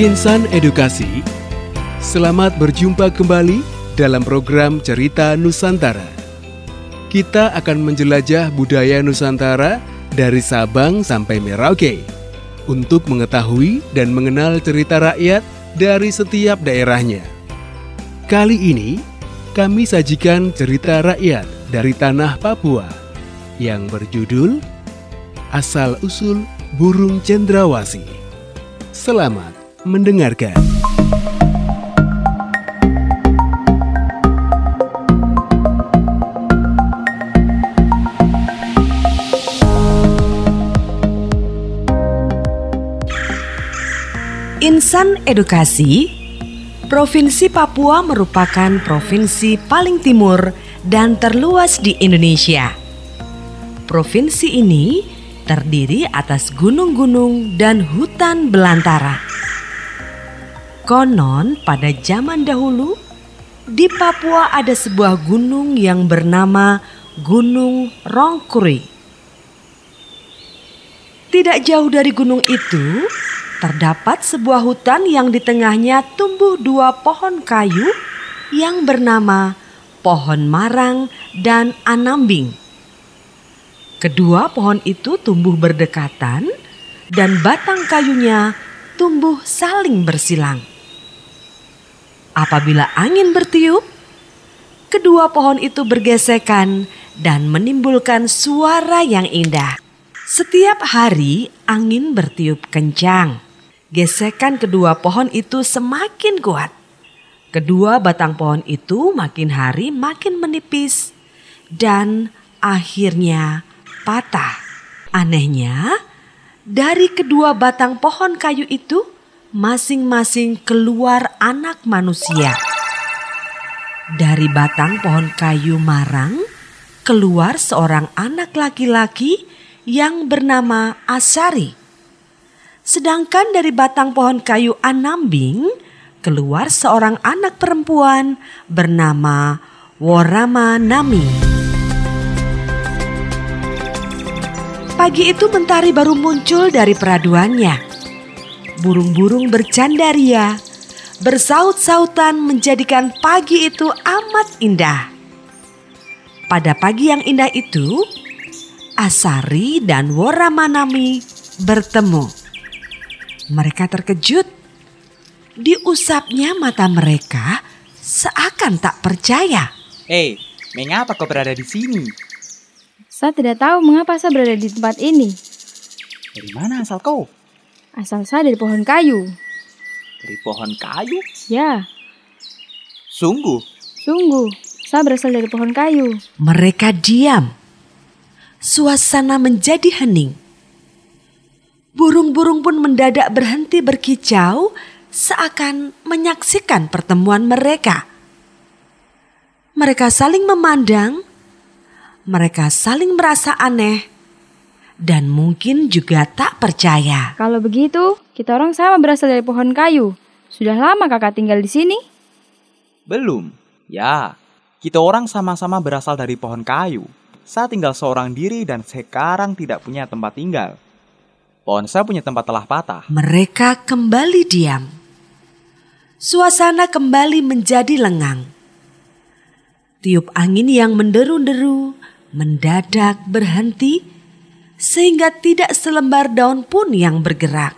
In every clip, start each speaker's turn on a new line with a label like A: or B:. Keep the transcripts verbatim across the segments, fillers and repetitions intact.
A: Insan Edukasi, selamat berjumpa kembali dalam program Cerita Nusantara. Kita akan menjelajah budaya Nusantara dari Sabang sampai Merauke untuk mengetahui dan mengenal cerita rakyat dari setiap daerahnya. Kali ini, kami sajikan cerita rakyat dari tanah Papua yang berjudul Asal-Usul Burung Cendrawasih. Selamat mendengarkan.
B: Insan Edukasi, Provinsi Papua merupakan provinsi paling timur dan terluas di Indonesia. Provinsi ini terdiri atas gunung-gunung dan hutan belantara. Konon pada zaman dahulu, di Papua ada sebuah gunung yang bernama Gunung Rongkuri. Tidak jauh dari gunung itu, terdapat sebuah hutan yang di tengahnya tumbuh dua pohon kayu yang bernama pohon marang dan anambing. Kedua pohon itu tumbuh berdekatan dan batang kayunya tumbuh saling bersilang. Apabila angin bertiup, kedua pohon itu bergesekan dan menimbulkan suara yang indah. Setiap hari angin bertiup kencang. Gesekan kedua pohon itu semakin kuat. Kedua batang pohon itu makin hari makin menipis dan akhirnya patah. Anehnya, dari kedua batang pohon kayu itu masing-masing keluar anak manusia. Dari batang pohon kayu marang keluar seorang anak laki-laki yang bernama Asari. Sedangkan dari batang pohon kayu anambing keluar seorang anak perempuan bernama Woramanami. Pagi itu mentari baru muncul dari peraduannya. Burung-burung bercandaria, bersaut-sautan menjadikan pagi itu amat indah. Pada pagi yang indah itu, Asari dan Woramanami bertemu. Mereka terkejut. Diusapnya mata mereka seakan tak percaya.
C: Hei, mengapa kau berada di sini?
D: Saya tidak tahu mengapa saya berada di tempat ini.
C: Dari mana asal kau?
D: Asal saya dari pohon kayu.
C: Dari pohon kayu?
D: Ya.
C: Sungguh?
D: Sungguh, saya berasal dari pohon kayu.
B: Mereka diam. Suasana menjadi hening. Burung-burung pun mendadak berhenti berkicau seakan menyaksikan pertemuan mereka. Mereka saling memandang, mereka saling merasa aneh, dan mungkin juga tak percaya.
D: Kalau begitu, kita orang sama berasal dari pohon kayu. Sudah lama kakak tinggal di sini?
C: Belum. Ya, kita orang sama-sama berasal dari pohon kayu. Saya tinggal seorang diri dan sekarang tidak punya tempat tinggal. Pohon saya punya tempat telah patah.
B: Mereka kembali diam. Suasana kembali menjadi lengang. Tiup angin yang menderu-deru mendadak berhenti sehingga tidak selembar daun pun yang bergerak.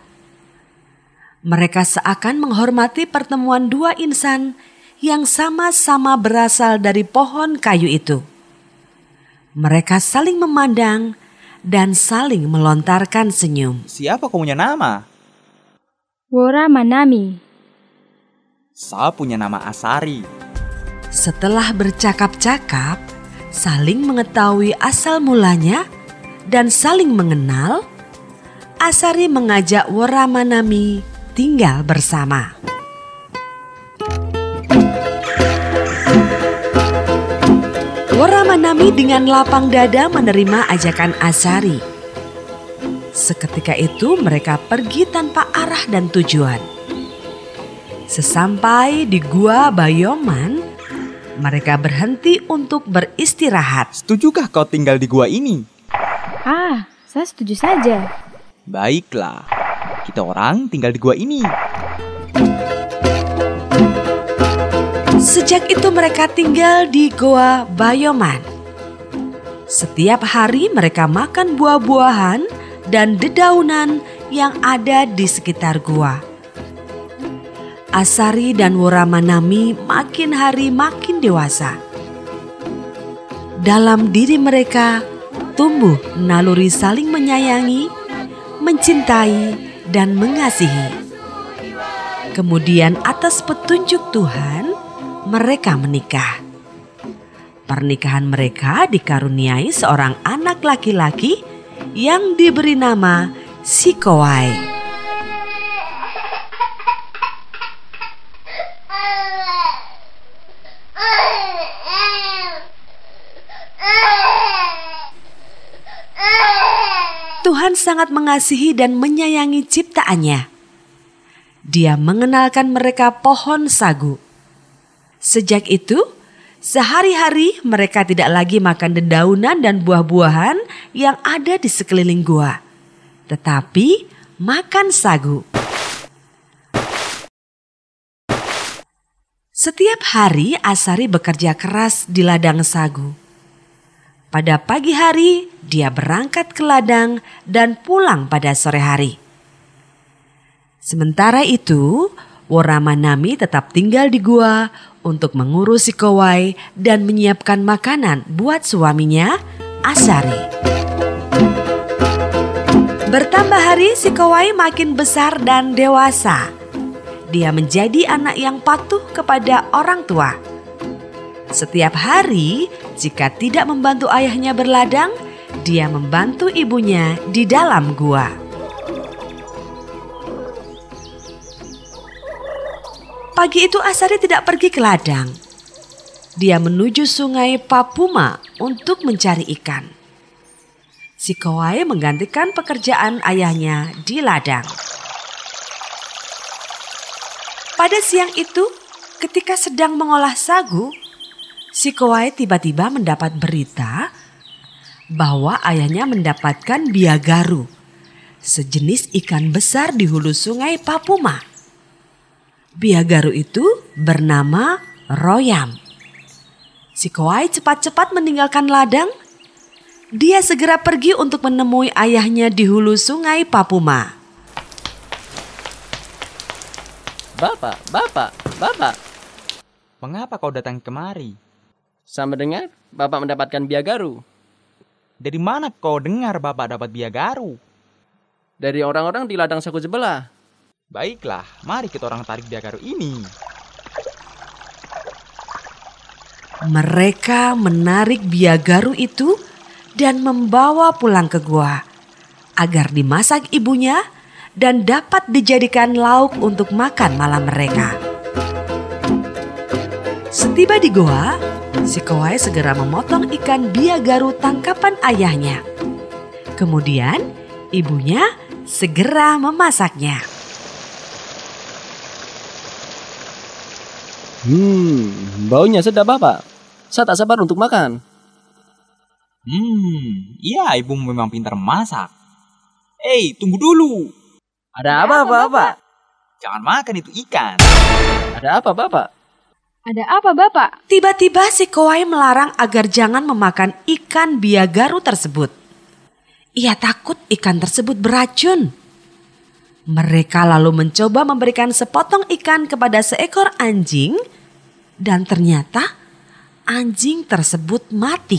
B: Mereka seakan menghormati pertemuan dua insan yang sama-sama berasal dari pohon kayu itu. Mereka saling memandang dan saling melontarkan senyum.
C: Siapa kau punya nama?
D: Woramanami.
C: Saya punya nama Asari.
B: Setelah bercakap-cakap, saling mengetahui asal mulanya dan saling mengenal, Asari mengajak Woramanami tinggal bersama. Woramanami dengan lapang dada menerima ajakan Asari. Seketika itu mereka pergi tanpa arah dan tujuan. Sesampai di Gua Bayoman, mereka berhenti untuk beristirahat.
C: Setujukah kau tinggal di gua ini?
D: Ah, saya setuju saja.
C: Baiklah, kita orang tinggal di gua ini.
B: Sejak itu mereka tinggal di Goa Bayoman. Setiap hari mereka makan buah-buahan dan dedaunan yang ada di sekitar gua. Asari dan Woramanami makin hari makin dewasa. Dalam diri mereka tumbuh naluri saling menyayangi, mencintai, dan mengasihi. Kemudian atas petunjuk Tuhan, mereka menikah. Pernikahan mereka dikaruniai seorang anak laki-laki yang diberi nama Sikowai. Tuhan sangat mengasihi dan menyayangi ciptaannya. Dia mengenalkan mereka pohon sagu. Sejak itu, sehari-hari mereka tidak lagi makan dedaunan dan buah-buahan yang ada di sekeliling gua, tetapi makan sagu. Setiap hari Asari bekerja keras di ladang sagu. Pada pagi hari dia berangkat ke ladang dan pulang pada sore hari. Sementara itu, Woramanami tetap tinggal di gua untuk mengurus Sikowai dan menyiapkan makanan buat suaminya, Asari. Bertambah hari, Sikowai makin besar dan dewasa. Dia menjadi anak yang patuh kepada orang tua. Setiap hari, jika tidak membantu ayahnya berladang, dia membantu ibunya di dalam gua. Pagi itu Asari tidak pergi ke ladang. Dia menuju sungai Papuma untuk mencari ikan. Sikowai menggantikan pekerjaan ayahnya di ladang. Pada siang itu, ketika sedang mengolah sagu, Sikowai tiba-tiba mendapat berita bahwa ayahnya mendapatkan biagaru, sejenis ikan besar di hulu sungai Papuma. Biagaru itu bernama Royam. Sikowai cepat-cepat meninggalkan ladang. Dia segera pergi untuk menemui ayahnya di hulu sungai Papuma.
E: Bapak, bapak, bapak.
C: Mengapa kau datang kemari?
E: Sama dengar bapak mendapatkan biagaru.
C: Dari mana kau dengar bapak dapat biagaru?
E: Dari orang-orang di ladang sagu sebelah.
C: Baiklah, mari kita orang tarik biagaru ini.
B: Mereka menarik biagaru itu dan membawa pulang ke gua agar dimasak ibunya dan dapat dijadikan lauk untuk makan malam mereka. Setiba di gua, Sikowai segera memotong ikan biagaru tangkapan ayahnya. Kemudian ibunya segera memasaknya.
E: Hmm, baunya sedap bapak. Saya tak sabar untuk makan.
C: Hmm, iya ibu memang pintar memasak. Hei, tunggu dulu.
E: Ada apa bapak?
C: Jangan makan itu ikan.
E: Ada apa bapak?
D: Ada apa bapak?
B: Tiba-tiba Sikowai melarang agar jangan memakan ikan biagaru tersebut. Ia takut ikan tersebut beracun. Mereka lalu mencoba memberikan sepotong ikan kepada seekor anjing dan ternyata anjing tersebut mati.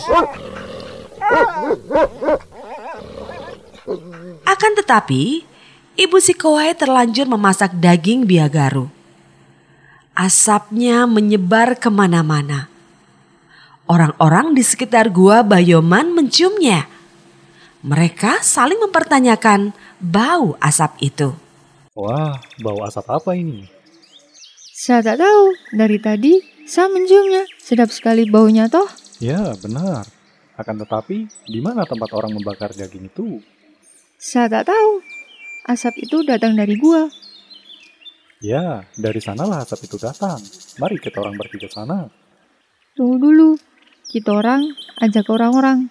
B: Akan tetapi, ibu Sikowai terlanjur memasak daging biagaru. Asapnya menyebar kemana-mana. Orang-orang di sekitar gua Bayoman menciumnya. Mereka saling mempertanyakan bau asap itu.
F: Wah, bau asap apa ini?
D: Saya tak tahu. Dari tadi saya menciumnya. Sedap sekali baunya toh.
F: Ya, benar. Akan tetapi, di mana tempat orang membakar daging itu?
D: Saya tak tahu. Asap itu datang dari gua.
F: Ya, dari sanalah asap itu datang. Mari kita orang pergi ke sana.
D: Tunggu dulu. Kita orang ajak orang-orang.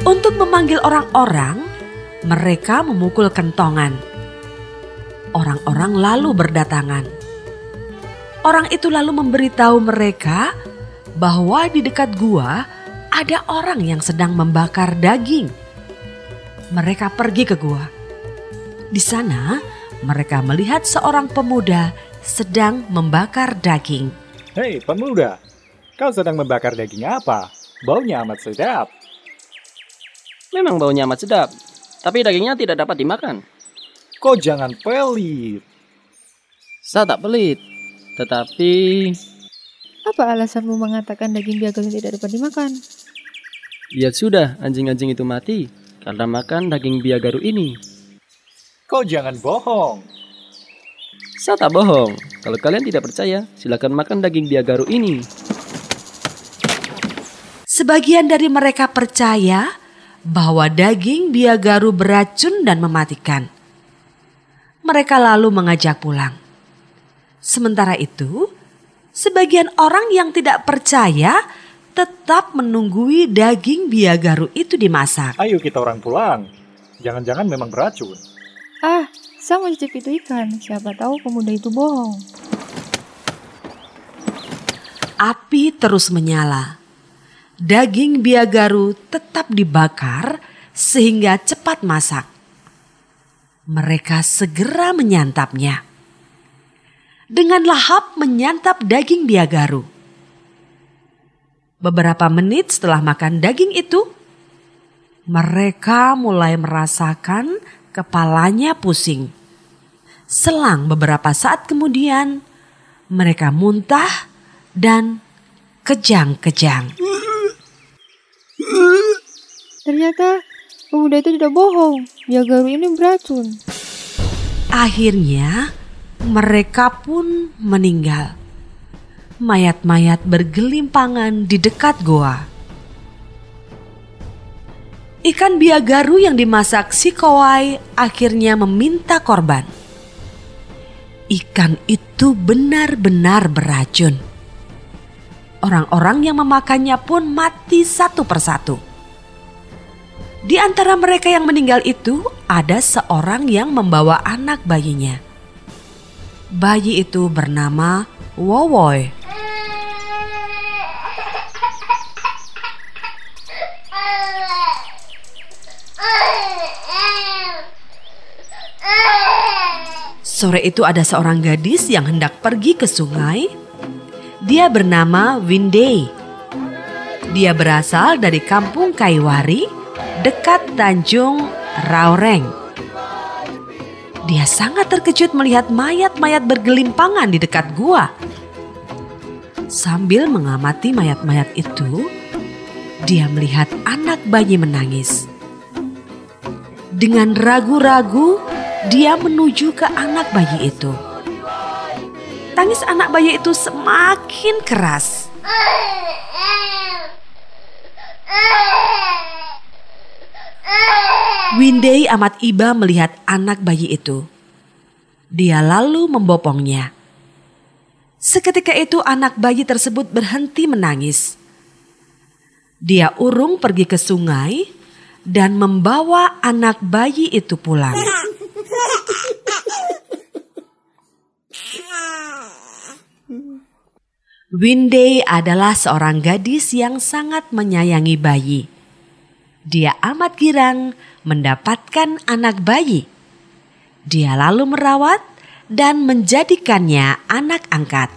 B: Untuk memanggil orang-orang, mereka memukul kentongan. Orang-orang lalu berdatangan. Orang itu lalu memberitahu mereka bahwa di dekat gua ada orang yang sedang membakar daging. Mereka pergi ke gua. Di sana mereka melihat seorang pemuda sedang membakar daging.
F: Hei pemuda, kau sedang membakar daging apa? Baunya amat sedap.
E: Memang baunya amat sedap, tapi dagingnya tidak dapat dimakan.
F: Kau jangan pelit.
E: Saya tak pelit, tetapi...
D: Apa alasanmu mengatakan daging biagaru tidak dapat dimakan?
E: Ya sudah, anjing-anjing itu mati karena makan daging biagaru ini.
F: Kau jangan bohong.
E: Saya tak bohong. Kalau kalian tidak percaya, silakan makan daging biagaru ini.
B: Sebagian dari mereka percaya bahwa daging biagaru beracun dan mematikan. Mereka lalu mengajak pulang. Sementara itu, sebagian orang yang tidak percaya tetap menunggui daging biagaru itu dimasak.
F: Ayo kita orang pulang. Jangan-jangan memang beracun.
D: Ah, saya mau cicip itu ikan. Siapa tahu pemuda itu bohong.
B: Api terus menyala. Daging biagaru tetap dibakar sehingga cepat masak. Mereka segera menyantapnya. Dengan lahap menyantap daging biagaru. Beberapa menit setelah makan daging itu, mereka mulai merasakan kepalanya pusing. Selang beberapa saat kemudian, mereka muntah dan kejang-kejang.
D: Ternyata pemuda itu tidak bohong. Biagaru ini beracun.
B: Akhirnya mereka pun meninggal. Mayat-mayat bergelimpangan di dekat goa. Ikan biagaru yang dimasak si Kowai akhirnya meminta korban. Ikan itu benar-benar beracun. Orang-orang yang memakannya pun mati satu persatu. Di antara mereka yang meninggal itu ada seorang yang membawa anak bayinya. Bayi itu bernama Wowoy. Sore itu ada seorang gadis yang hendak pergi ke sungai. Dia bernama Windey. Dia berasal dari kampung Kaiwari dekat Tanjung Raoreng. Dia sangat terkejut melihat mayat-mayat bergelimpangan di dekat gua. Sambil mengamati mayat-mayat itu, dia melihat anak bayi menangis. Dengan ragu-ragu, dia menuju ke anak bayi itu. Tangis anak bayi itu semakin keras. Windey amat iba melihat anak bayi itu. Dia lalu membopongnya. Seketika itu anak bayi tersebut berhenti menangis. Dia urung pergi ke sungai dan membawa anak bayi itu pulang. Windey adalah seorang gadis yang sangat menyayangi bayi. Dia amat girang mendapatkan anak bayi. Dia lalu merawat dan menjadikannya anak angkat.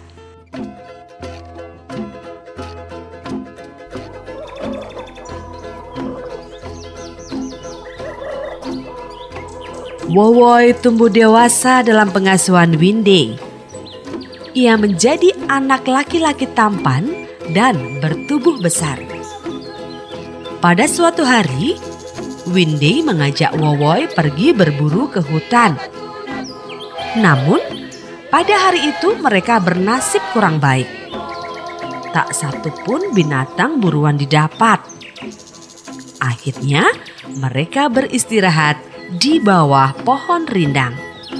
B: Wowoy tumbuh dewasa dalam pengasuhan Windey. Ia menjadi anak laki-laki tampan dan bertubuh besar. Pada suatu hari, Windey mengajak Wowoy pergi berburu ke hutan. Namun, pada hari itu mereka bernasib kurang baik. Tak satu pun binatang buruan didapat. Akhirnya, mereka beristirahat di bawah pohon rindang.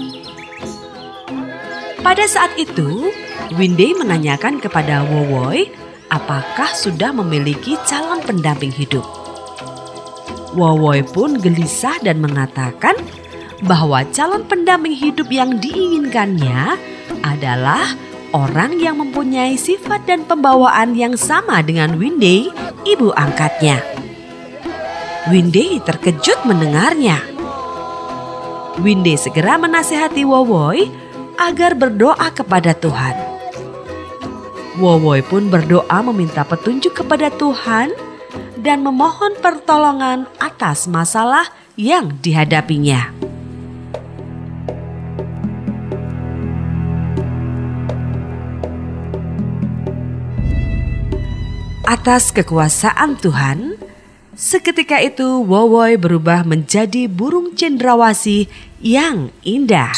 B: Pada saat itu, Windey menanyakan kepada Wowoy apakah sudah memiliki calon pendamping hidup. Wowoy pun gelisah dan mengatakan bahwa calon pendamping hidup yang diinginkannya adalah orang yang mempunyai sifat dan pembawaan yang sama dengan Windy, ibu angkatnya. Windy terkejut mendengarnya. Windy segera menasihati Wowoy agar berdoa kepada Tuhan. Wowoy pun berdoa meminta petunjuk kepada Tuhan dan memohon pertolongan atas masalah yang dihadapinya. Atas kekuasaan Tuhan, seketika itu Wowoy berubah menjadi burung cendrawasih yang indah.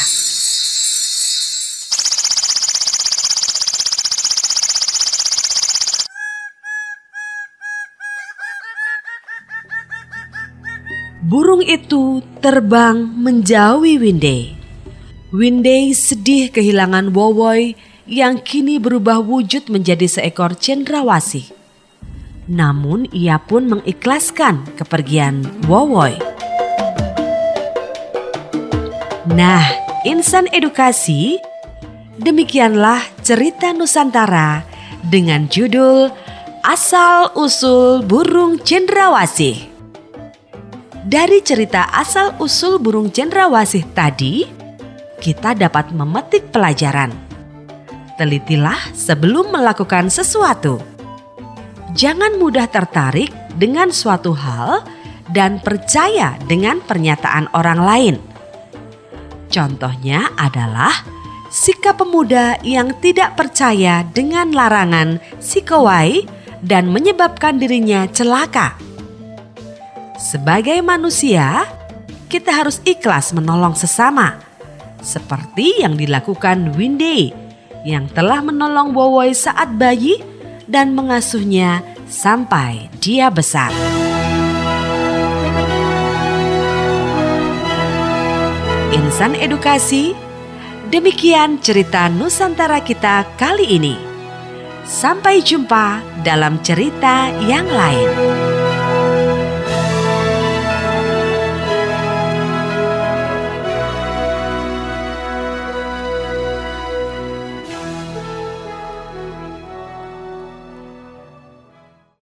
B: Burung itu terbang menjauhi Windy. Windy sedih kehilangan Wowoy yang kini berubah wujud menjadi seekor cendrawasih. Namun ia pun mengikhlaskan kepergian Wowoy. Nah, insan edukasi, demikianlah cerita Nusantara dengan judul Asal-usul burung cendrawasih. Dari cerita asal-usul burung cendrawasih tadi, kita dapat memetik pelajaran. Telitilah sebelum melakukan sesuatu. Jangan mudah tertarik dengan suatu hal dan percaya dengan pernyataan orang lain. Contohnya adalah sikap pemuda yang tidak percaya dengan larangan si Kowai dan menyebabkan dirinya celaka. Sebagai manusia, kita harus ikhlas menolong sesama, seperti yang dilakukan Windy yang telah menolong Wowoy saat bayi dan mengasuhnya sampai dia besar. Insan edukasi, demikian cerita Nusantara kita kali ini. Sampai jumpa dalam cerita yang lain.